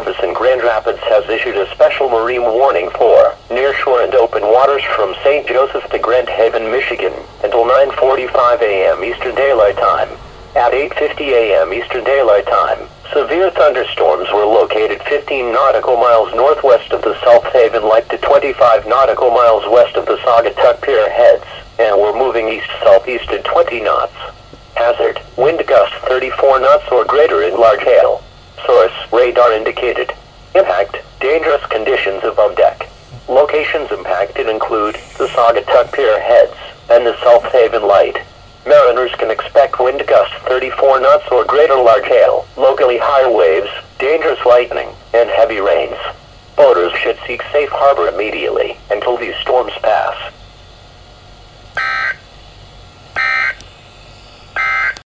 Service in Grand Rapids has issued a special marine warning for nearshore and open waters from St. Joseph to Grand Haven, Michigan, until 9:45 a.m. Eastern Daylight Time. At 8:50 a.m. Eastern Daylight Time, severe thunderstorms were located 15 nautical miles northwest of the South Haven Lake to 25 nautical miles west of the Saugatuck Pier Heads, and were moving east-southeast at 20 knots. Hazard, wind gusts 34 knots or greater in large hail. Source, radar indicated. Impact, dangerous conditions above deck. Locations impacted include the Saugatuck Pier Heads and the South Haven Light. Mariners can expect wind gusts 34 knots or greater, large hail, locally high waves, dangerous lightning, and heavy rains. Boaters should seek safe harbor immediately until these storms pass.